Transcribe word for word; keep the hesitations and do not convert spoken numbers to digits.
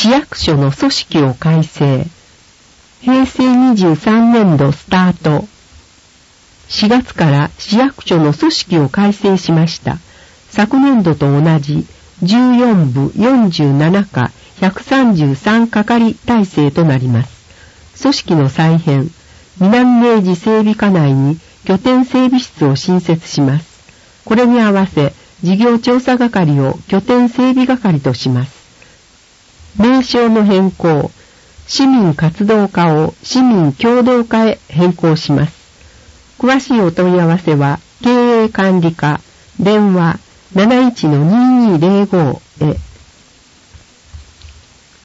市役所の組織を改正。へいせいにじゅうさんねんどスタート。しがつから市役所の組織を改正しました。昨年度と同じじゅうよんぶよんじゅうななかひゃくさんじゅうさん係体制となります。組織の再編、南明治整備課内に拠点整備室を新設します。これに合わせ、事業調査係を拠点整備係とします。名称の変更、市民活動課を市民協同課へ変更します。詳しいお問い合わせは、経営管理課、電話 なないちのにーにーぜろご へ。